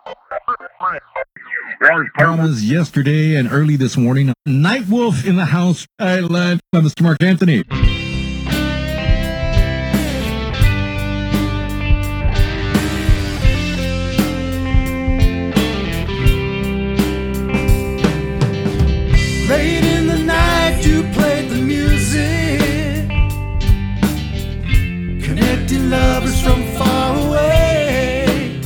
Was yesterday and early this morning. Night Wolf in the house. I love Mr. Mark Anthony. Late in the night you played the music, connecting lovers from far away,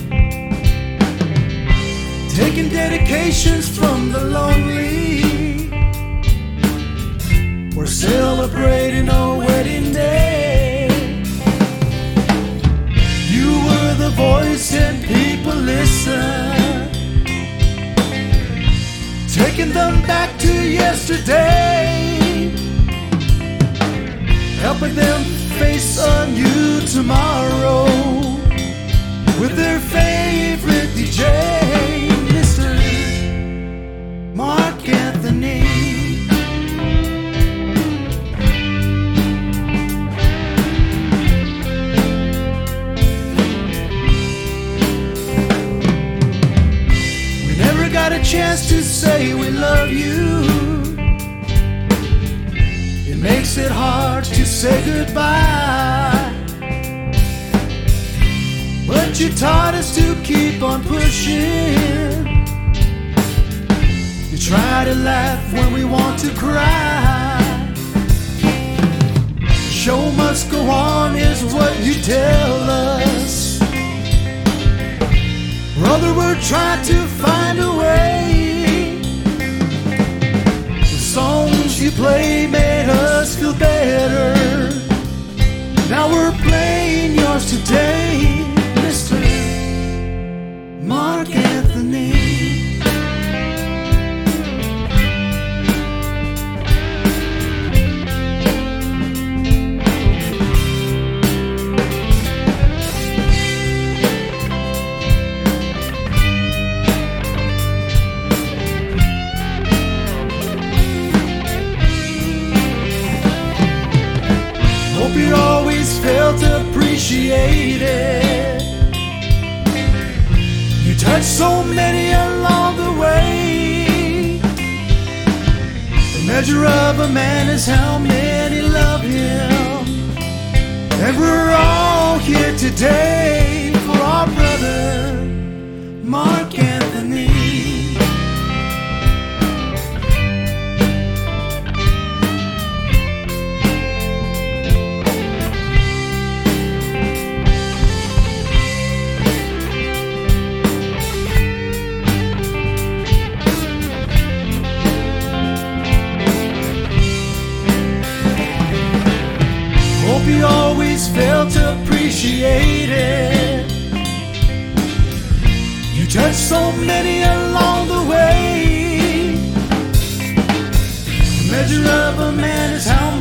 taking dedications from the lonely. We're celebrating our wedding day. You were the voice and people listened, taking them back to yesterday, helping them face a new tomorrow with their favorite DJ, Mr. Mark Anthony. We never got a chance to say we love you. It makes it hard to say goodbye, but you taught us to keep on pushing. You try to laugh when we want to cry. The show must go on is what you tell us. Brother, we're trying to find a way. The songs you play made us feel better. Now we're playing yours today, Mr. Mark Anthony. Hope you always felt appreciated. You touched so many along the way. The measure of a man is how many love him. And we're all here today for our brother, Mark Anthony. Hope you always felt appreciated. You touched so many along the way. The measure of a man is how